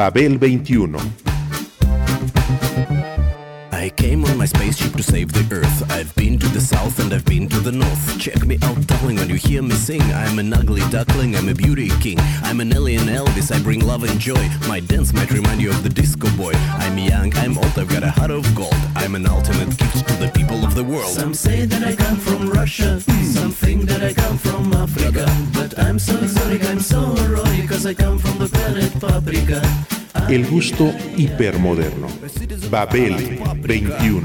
Babel 21. I came on my spaceship to save the Earth. I've been to the south and I've been to the north. Check me out, darling, when you hear me sing. I'm an ugly duckling, I'm a beauty king. I'm an alien Elvis, I bring love and joy. My dance might remind you of the disco boy. I'm young, I'm old, I've got a heart of gold. I'm an ultimate gift to the people of the world. Some say that I come from Russia, some think that I come from Africa. But I'm so exotic, I'm so erotic, cause I come from the planet Paprika. El gusto hipermoderno. Babel 21.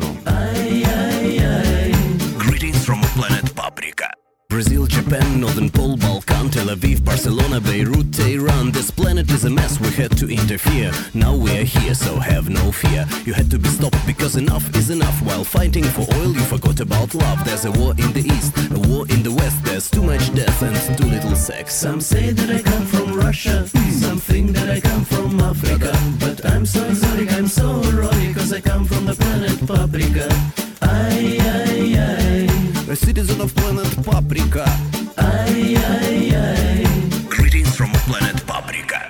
Greetings from planet Paprika. Brazil, Japan, Northern Pole, Balkan, Tel Aviv, Barcelona, Beirut, Tehran. This planet is a mess, we had to interfere. Now we are here, so have no fear. You had to be stopped because enough is enough. While fighting for oil, you forgot about love. There's a war in the east, a war in the west. There's too much death and too little sex. Some say that I come from Russia, some think that I come from Africa. But I'm so exotic, I'm so erotic, cause I come from the planet Paprika. Ay, ay, ay. A citizen of planet Paprika. Ay, ay, ay. Greetings from planet Paprika.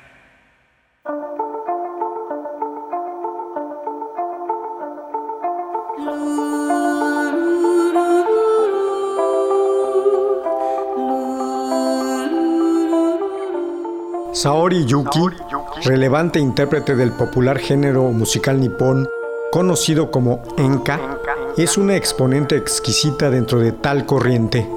Saori Yuki, relevante intérprete del popular género musical nipón, conocido como enka, es una exponente exquisita dentro de tal corriente.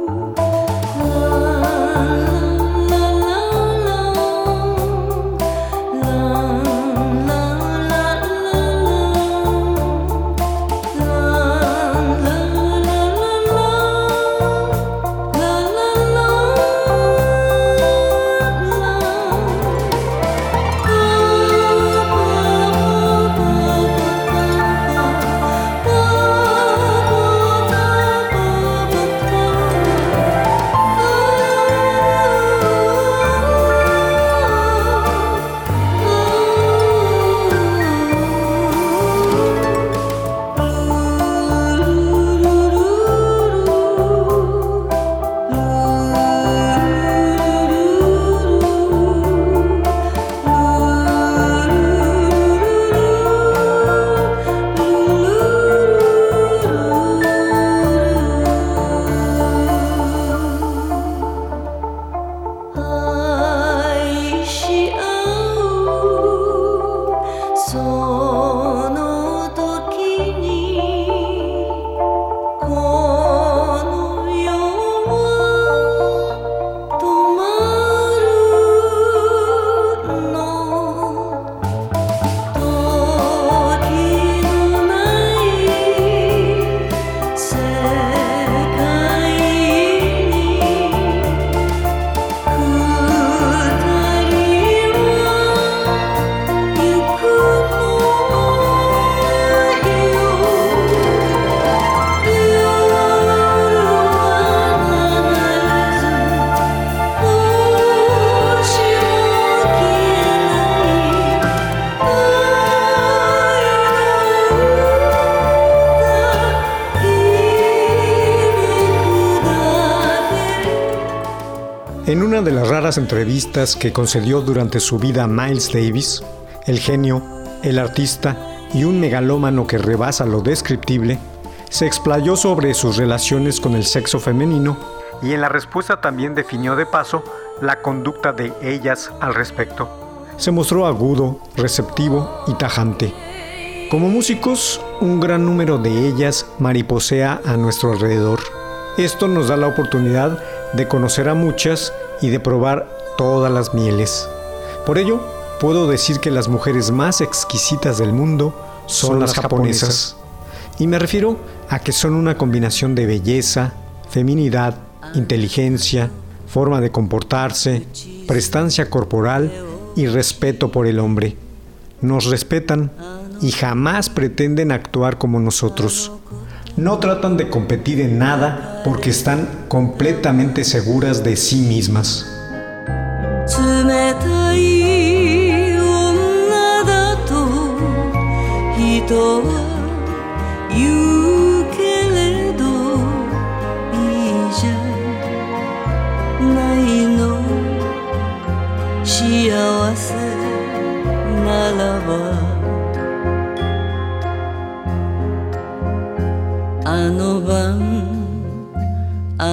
En una de las raras entrevistas que concedió durante su vida Miles Davis, el genio, el artista y un megalómano que rebasa lo descriptible, se explayó sobre sus relaciones con el sexo femenino y en la respuesta también definió de paso la conducta de ellas al respecto. Se mostró agudo, receptivo y tajante. Como músicos, un gran número de ellas mariposea a nuestro alrededor. Esto nos da la oportunidad de conocer a muchas y de probar todas las mieles. Por ello, puedo decir que las mujeres más exquisitas del mundo son las japonesas. Y me refiero a que son una combinación de belleza, feminidad, inteligencia, forma de comportarse, prestancia corporal y respeto por el hombre. Nos respetan y jamás pretenden actuar como nosotros. No tratan de competir en nada porque están completamente seguras de sí mismas.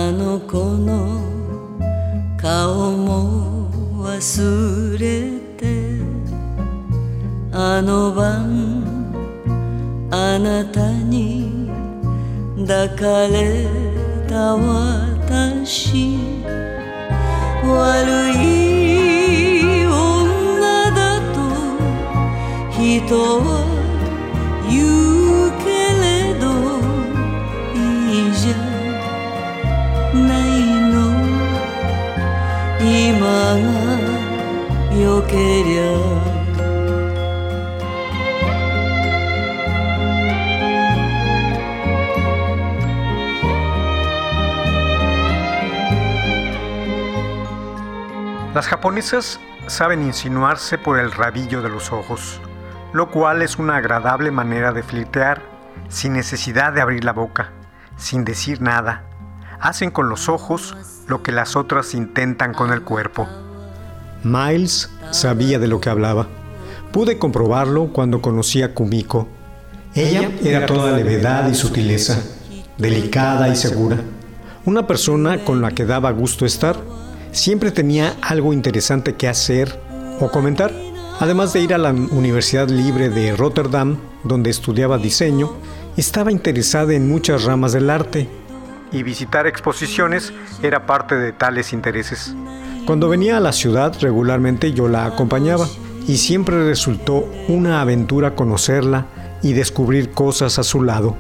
あの子の顔も忘れてあの晩あなたに抱かれた私悪い女だと人は言うけれどいいじゃないの今がよけりゃ Las japonesas saben insinuarse por el rabillo de los ojos, lo cual es una agradable manera de flirtear, sin necesidad de abrir la boca, sin decir nada. Hacen con los ojos lo que las otras intentan con el cuerpo. Miles sabía de lo que hablaba. Pude comprobarlo cuando conocí a Kumiko. Ella era toda levedad y sutileza, delicada y segura. Una persona con la que daba gusto estar. Siempre tenía algo interesante que hacer o comentar. Además de ir a la Universidad Libre de Rotterdam, donde estudiaba diseño, estaba interesada en muchas ramas del arte, y visitar exposiciones era parte de tales intereses. Cuando venía a la ciudad regularmente yo la acompañaba, y siempre resultó una aventura conocerla y descubrir cosas a su lado.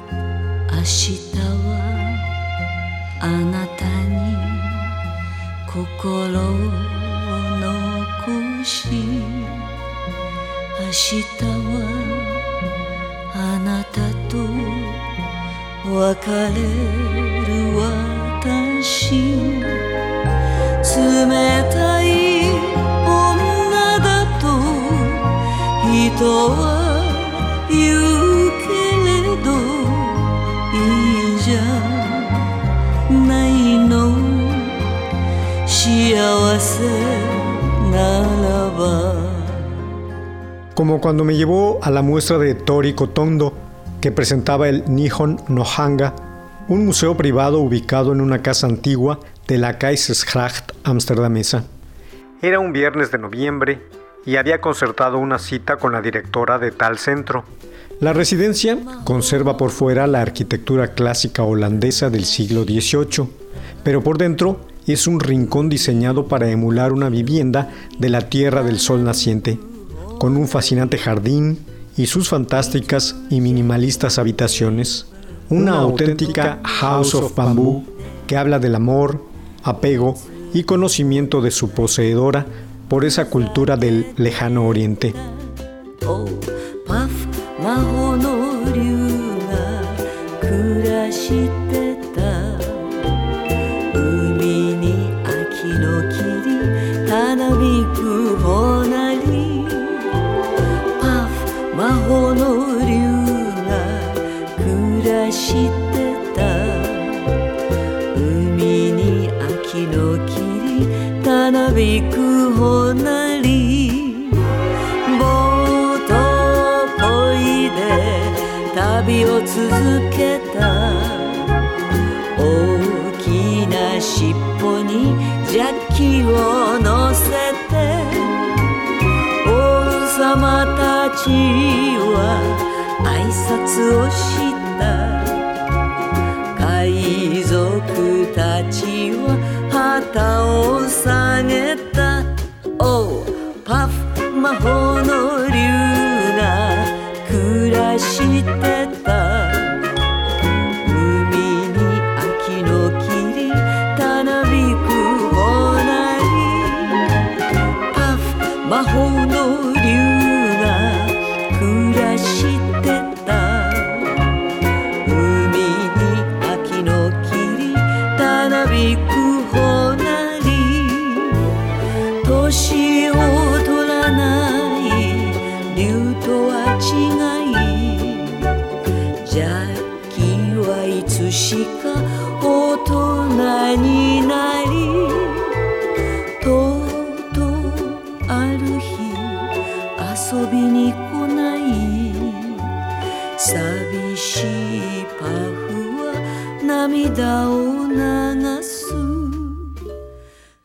心を残し明日はあなたと別れる私冷たい女だと人は言うけれどいいじゃないの Como cuando me llevó a la muestra de Tori Kotondo, que presentaba el Nihon no Hanga, un museo privado ubicado en una casa antigua de la Keizersgracht amsterdamesa. Era un viernes de noviembre y había concertado una cita con la directora de tal centro. La residencia conserva por fuera la arquitectura clásica holandesa del siglo XVIII, pero por dentro es un rincón diseñado para emular una vivienda de la Tierra del Sol naciente, con un fascinante jardín y sus fantásticas y minimalistas habitaciones. Una auténtica House of Bamboo que habla del amor, apego y conocimiento de su poseedora por esa cultura del lejano oriente.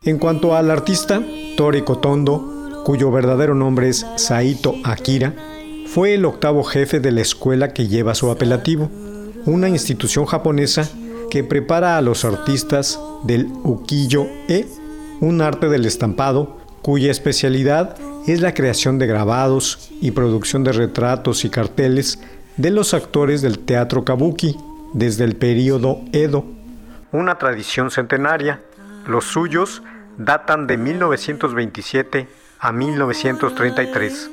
En cuanto al artista, Tori Kotondo, cuyo verdadero nombre es Saito Akira, fue el octavo jefe de la escuela que lleva su apelativo, una institución japonesa que prepara a los artistas del ukiyo-e, un arte del estampado cuya especialidad es la creación de grabados y producción de retratos y carteles de los actores del teatro kabuki desde el período Edo, una tradición centenaria. Los suyos datan de 1927 a 1933.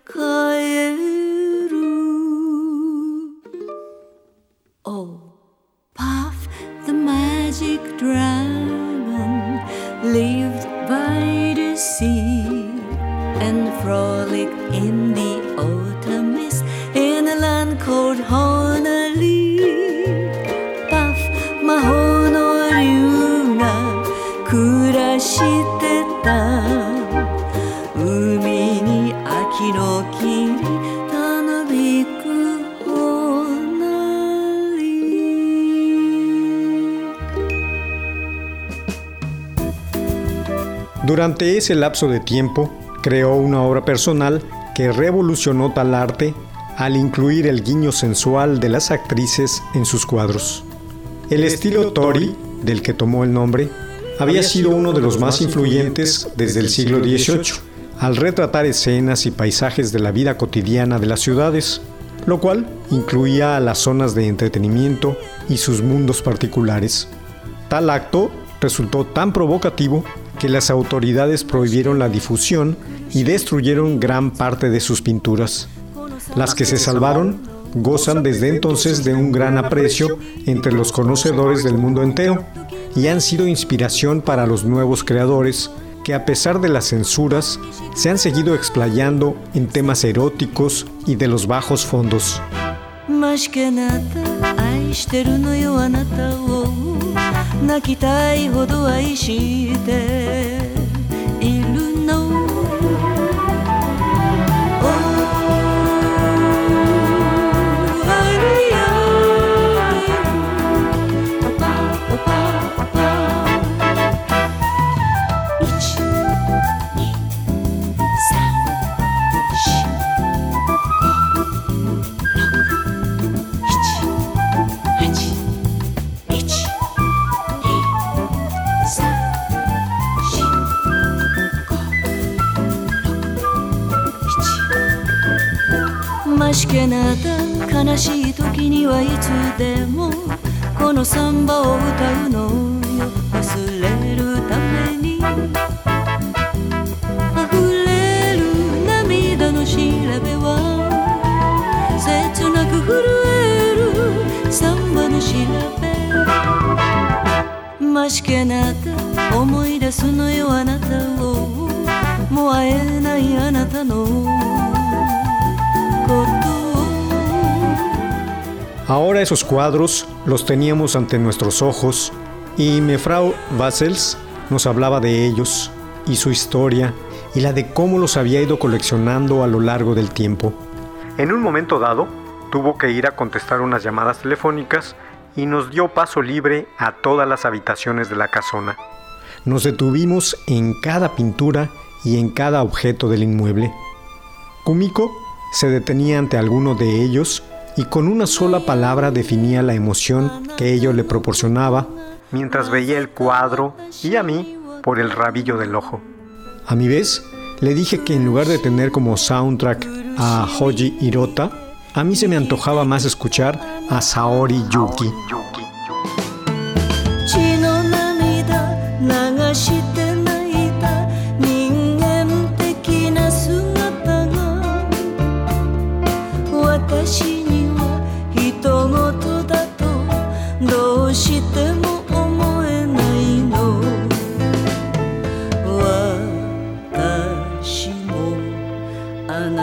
Oh, Puff the magic dragon lived by the sea and frolicked in the autumn mist in a land called Honolulu. Puff 魔法の竜が暮らしてた海に秋の霧たなびくほなり。 Durante ese lapso de tiempo, creó una obra personal que revolucionó tal arte al incluir el guiño sensual de las actrices en sus cuadros. El estilo Tori, del que tomó el nombre, había sido uno de los más influyentes desde el siglo XVIII, al retratar escenas y paisajes de la vida cotidiana de las ciudades, lo cual incluía a las zonas de entretenimiento y sus mundos particulares. Tal acto resultó tan provocativo que las autoridades prohibieron la difusión y destruyeron gran parte de sus pinturas. Las que se salvaron gozan desde entonces de un gran aprecio entre los conocedores del mundo entero y han sido inspiración para los nuevos creadores que, a pesar de las censuras, se han seguido explayando en temas eróticos y de los bajos fondos. ましけなた愛してるのよあなたを泣きたいほど愛しているのましけなた悲しい時にはいつでもこのサンバを歌うのよ忘れるために溢れる涙の調べは切なく震えるサンバの調べましけなた思い出すのよあなたをもう会えないあなたの Ahora esos cuadros los teníamos ante nuestros ojos y Mefrau Wassels nos hablaba de ellos y su historia y la de cómo los había ido coleccionando a lo largo del tiempo. En un momento dado, tuvo que ir a contestar unas llamadas telefónicas y nos dio paso libre a todas las habitaciones de la casona. Nos detuvimos en cada pintura y en cada objeto del inmueble. Kumiko se detenía ante alguno de ellos y con una sola palabra definía la emoción que ello le proporcionaba mientras veía el cuadro y a mí por el rabillo del ojo. A mi vez, le dije que en lugar de tener como soundtrack a Hoji Hirota, a mí se me antojaba más escuchar a Saori Yuki.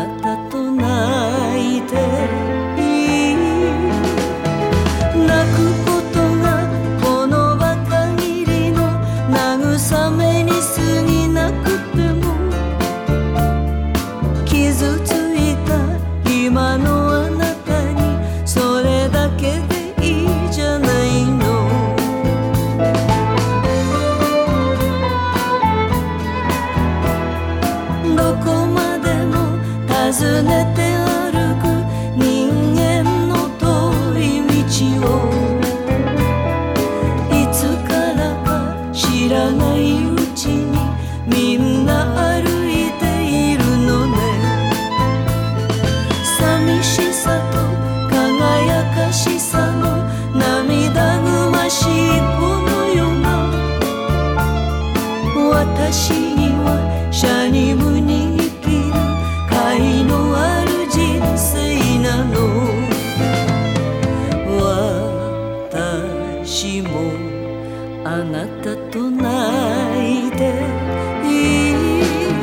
Naku 尋ねて歩く人間の遠い道をいつからか知らないうちにみんな歩いているのね。寂しさと輝かしさの涙ぐましいこの世が私にはシャニムに生きる甲斐のある人生なの。私もあなたと泣いていい。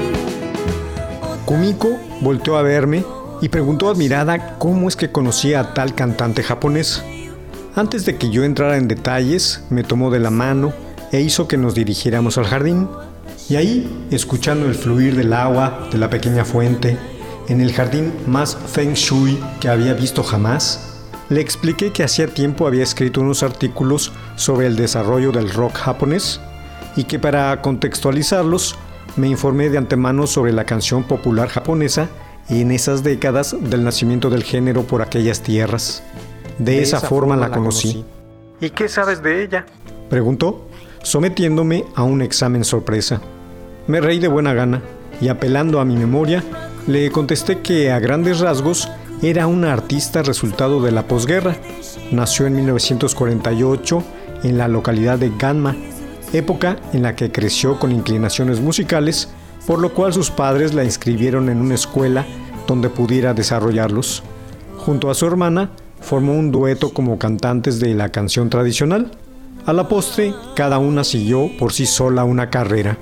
Kumiko volteó a verme y preguntó admirada cómo es que conocía a tal cantante japonés. Antes de que yo entrara en detalles, me tomó de la mano e hizo que nos dirigiéramos al jardín. Y ahí, escuchando el fluir del agua de la pequeña fuente, en el jardín más feng shui que había visto jamás, le expliqué que hacía tiempo había escrito unos artículos sobre el desarrollo del rock japonés y que para contextualizarlos me informé de antemano sobre la canción popular japonesa en esas décadas del nacimiento del género por aquellas tierras. De esa forma la conocí. ¿Y qué sabes de ella?, preguntó, sometiéndome a un examen sorpresa. Me reí de buena gana y, apelando a mi memoria, le contesté que a grandes rasgos era una artista resultado de la posguerra. Nació en 1948 en la localidad de Ganma, época en la que creció con inclinaciones musicales, por lo cual sus padres la inscribieron en una escuela donde pudiera desarrollarlos. Junto a su hermana, formó un dueto como cantantes de la canción tradicional. A la postre, cada una siguió por sí sola una carrera.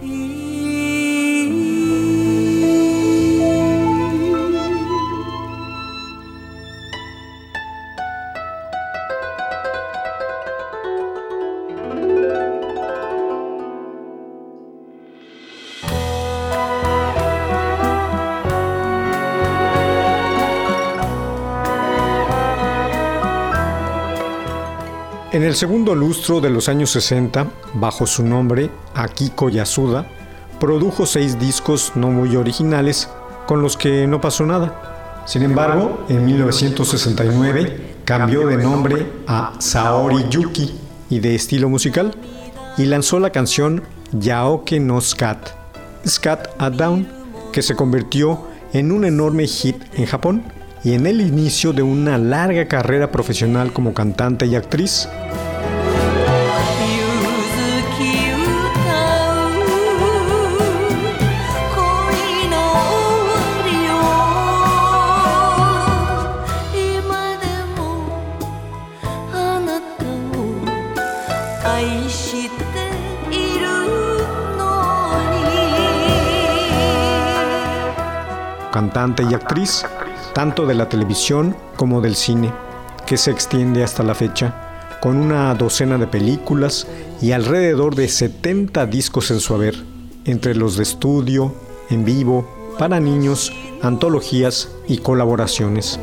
En el segundo lustro de los años 60, bajo su nombre Akiko Yasuda, produjo 6 discos no muy originales con los que no pasó nada. Sin embargo, en 1969 cambió de nombre a Saori Yuki y de estilo musical y lanzó la canción Yaoke no Skat, Skat at Dawn, que se convirtió en un enorme hit en Japón y en el inicio de una larga carrera profesional como cantante y actriz. Cantante y actriz, tanto de la televisión como del cine, que se extiende hasta la fecha, con una docena de películas y alrededor de 70 discos en su haber, entre los de estudio, en vivo, para niños, antologías y colaboraciones.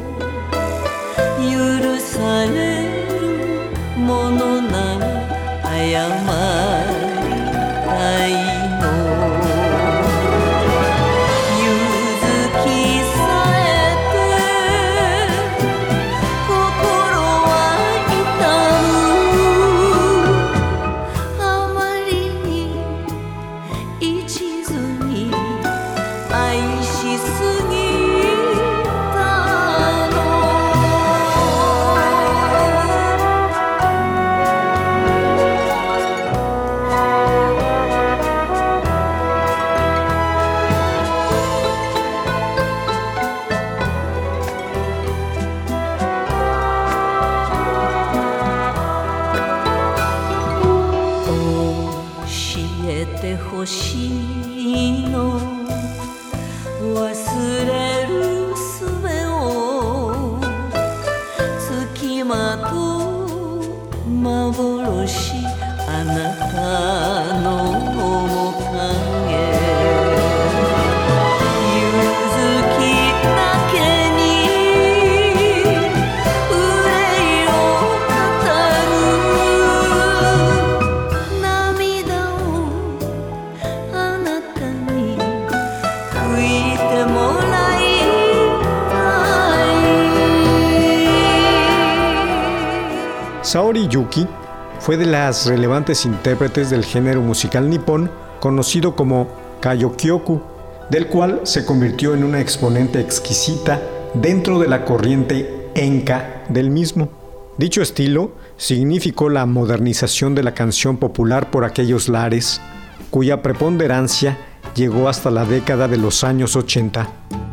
Saori Yuki fue de las relevantes intérpretes del género musical nipón conocido como Kaiyokyoku, del cual se convirtió en una exponente exquisita dentro de la corriente enka del mismo. Dicho estilo significó la modernización de la canción popular por aquellos lares, cuya preponderancia llegó hasta la década de los años 80.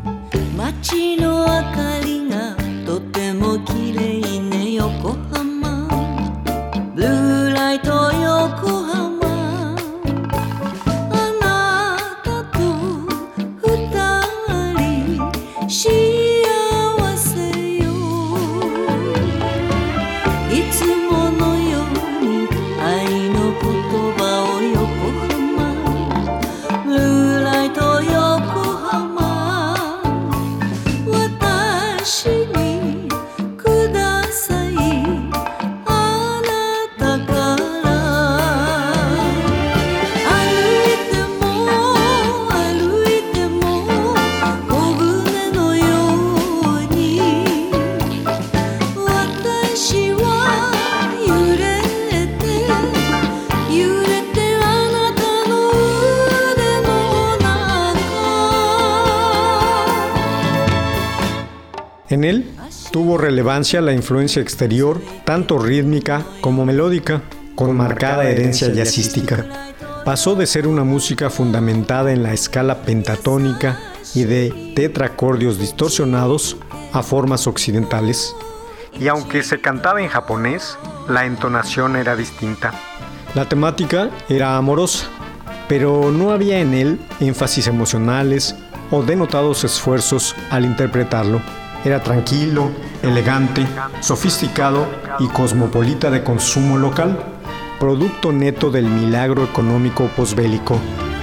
En él tuvo relevancia la influencia exterior, tanto rítmica como melódica, con marcada herencia jazzística. Pasó de ser una música fundamentada en la escala pentatónica y de tetracordios distorsionados a formas occidentales. Y aunque se cantaba en japonés, la entonación era distinta. La temática era amorosa, pero no había en él énfasis emocionales o denotados esfuerzos al interpretarlo. Era tranquilo, elegante, sofisticado y cosmopolita de consumo local, producto neto del milagro económico posbélico.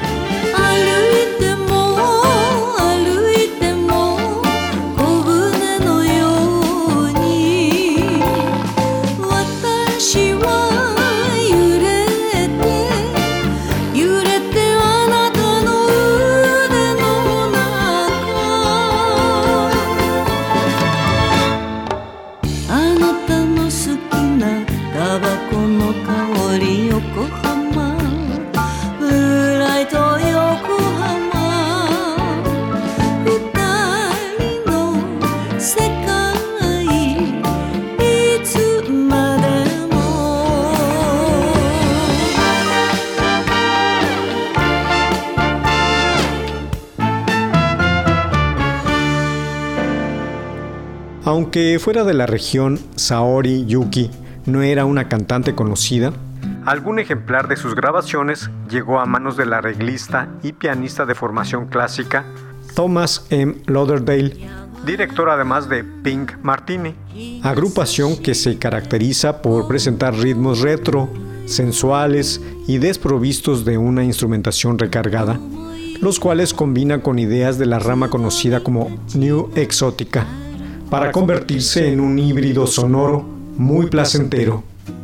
Aunque fuera de la región, Saori Yuki no era una cantante conocida, algún ejemplar de sus grabaciones llegó a manos del arreglista y pianista de formación clásica Thomas M. Lauderdale, director además de Pink Martini, agrupación que se caracteriza por presentar ritmos retro, sensuales y desprovistos de una instrumentación recargada, los cuales combinan con ideas de la rama conocida como New Exótica, para convertirse en un híbrido sonoro muy placentero.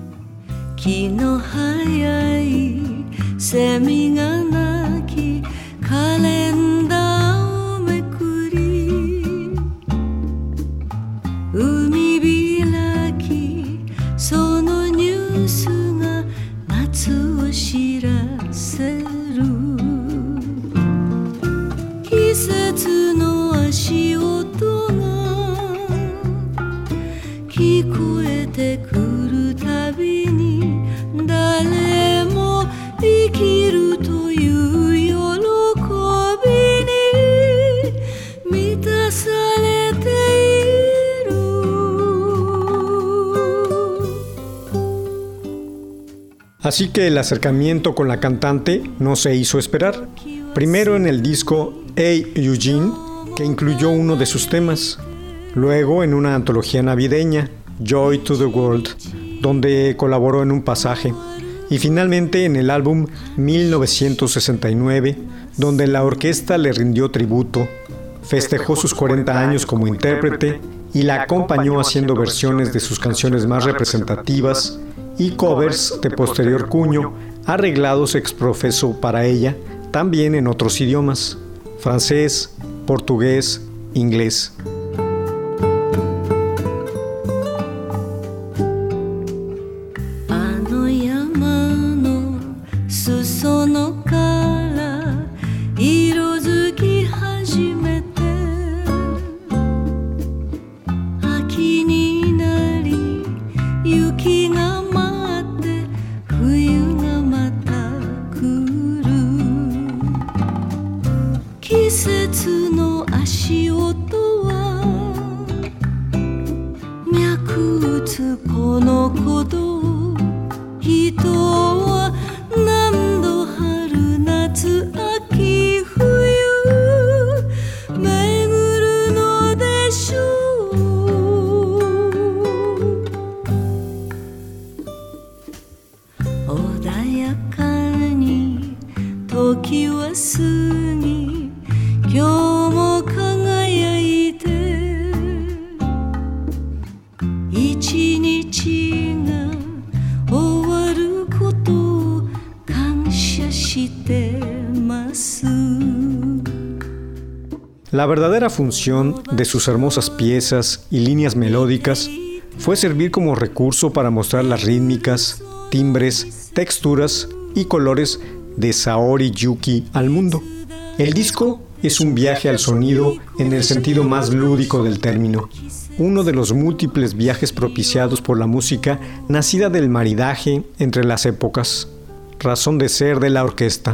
Así que el acercamiento con la cantante no se hizo esperar. Primero en el disco Hey Eugene, que incluyó uno de sus temas. Luego en una antología navideña, Joy to the World, donde colaboró en un pasaje. Y finalmente en el álbum 1969, donde la orquesta le rindió tributo, festejó sus 40 años como intérprete y la acompañó haciendo versiones de sus canciones más representativas y covers de posterior cuño, arreglados ex professo para ella, también en otros idiomas: francés, portugués, inglés. そのから色づき始めて秋になり雪が舞って冬がまた来る季節の足音は脈打つこの鼓動人は何度春夏秋冬巡るのでしょう穏やかに時は過ぎ今日も輝いて一日が終わることを感謝してます。 La verdadera función de sus hermosas piezas y líneas melódicas fue servir como recurso para mostrar las rítmicas, timbres, texturas y colores de Saori Yuki al mundo. El disco es un viaje al sonido en el sentido más lúdico del término, uno de los múltiples viajes propiciados por la música nacida del maridaje entre las épocas, razón de ser de la orquesta.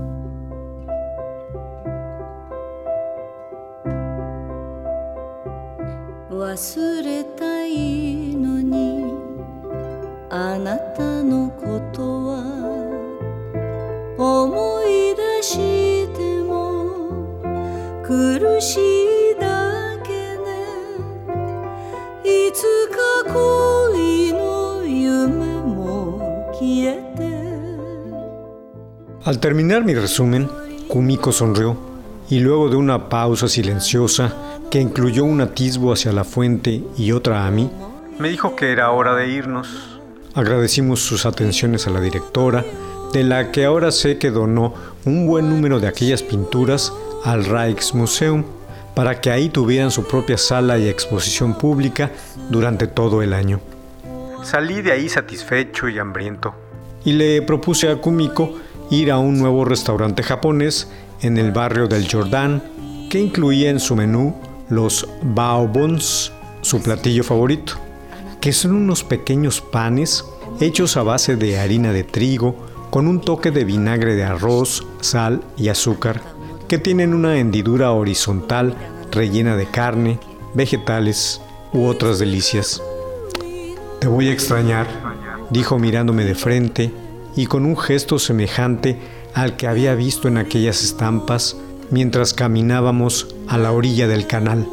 Al terminar mi resumen, Kumiko sonrió y luego de una pausa silenciosa que incluyó un atisbo hacia la fuente y otra a mí, me dijo que era hora de irnos. Agradecimos sus atenciones a la directora, de la que ahora sé que donó un buen número de aquellas pinturas al Rijksmuseum para que ahí tuvieran su propia sala y exposición pública durante todo el año. Salí de ahí satisfecho y hambriento y le propuse a Kumiko ir a un nuevo restaurante japonés en el barrio del Jordán que incluía en su menú los baobons, su platillo favorito, que son unos pequeños panes hechos a base de harina de trigo con un toque de vinagre de arroz, sal y azúcar, que tienen una hendidura horizontal rellena de carne, vegetales u otras delicias. «Te voy a extrañar», dijo mirándome de frente y con un gesto semejante al que había visto en aquellas estampas mientras caminábamos a la orilla del canal.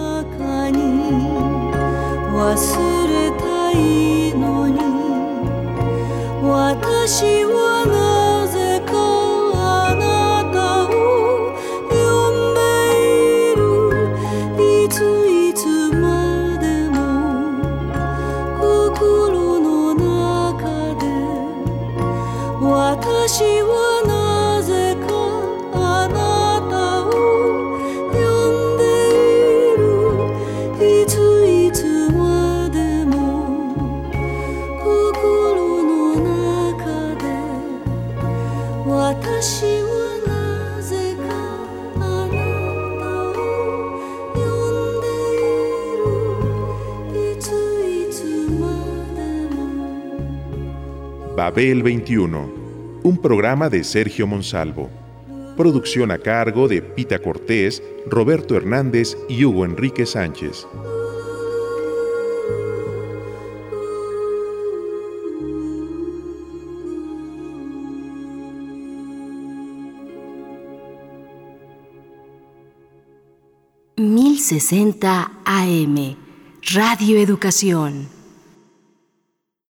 Babel 21, un programa de Sergio Monsalvo. Producción a cargo de Pita Cortés, Roberto Hernández y Hugo Enrique Sánchez. AM, Radio Educación.